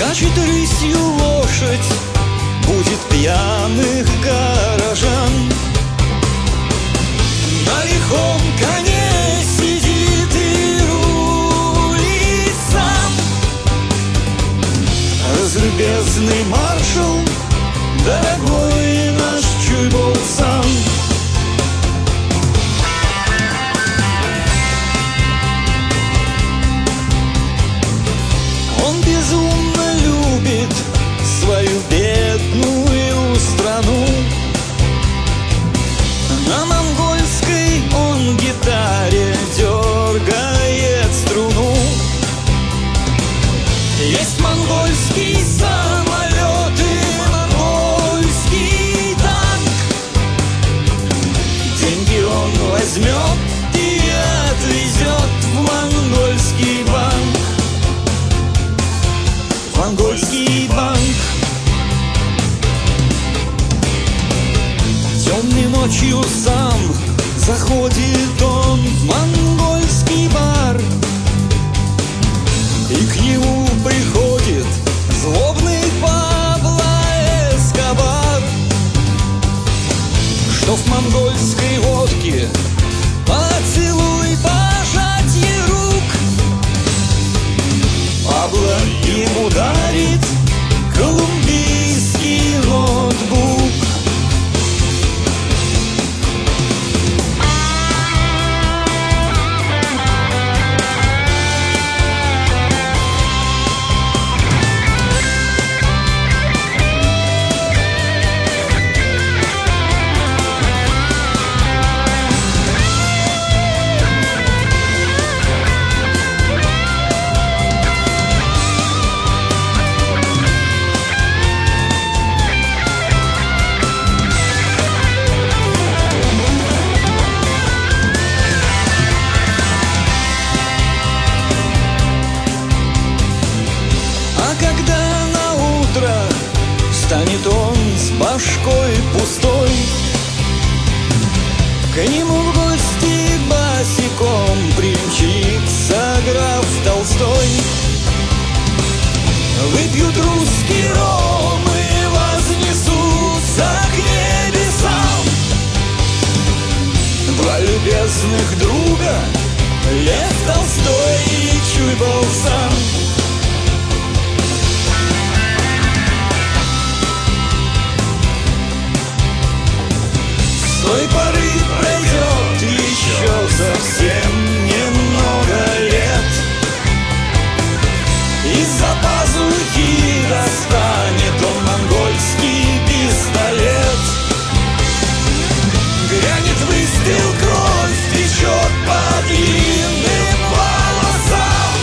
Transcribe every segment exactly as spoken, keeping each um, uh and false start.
Скачет рысью лошадь, будет пьяных горожан. На лихом коне сидит и рулит сам разлюбезный маршал, дорогой наш Чуйболсан. Он безумно любит свою бедную страну. На монгольской он гитаре дергает струну. Есть монгольский самолет и монгольский танк. Деньги он возьмет и отвезет в монгольский банк. Монгольский банк. Темной ночью сам заходит он в монгольский бар, и к нему приходит злобный Пабло Эскобар, что в монгольской водке поцелуй, пожатье рук. Пабло ему дарит колумбийский ноутбук. Станет он с башкой пустой, к нему в гости босиком примчится граф Толстой. Выпьют русский ром и вознесутся к небесам два любезных друга, Лев Толстой и Чуйболсан. С той поры пройдет еще совсем немного лет, из-за пазухи достанет он монгольский пистолет. Грянет выстрел, кровь течет по длинным волосам.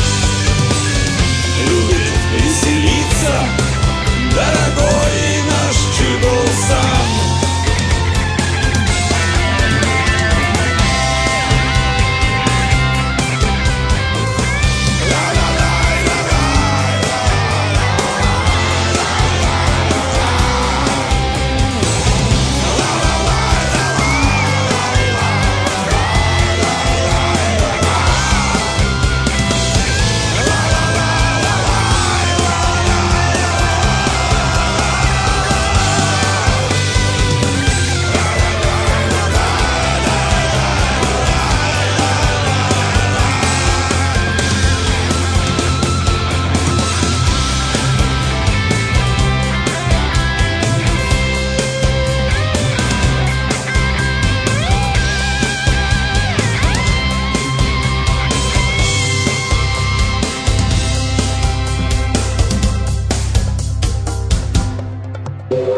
Любит веселиться дорогой наш Чуйболсан. Yeah.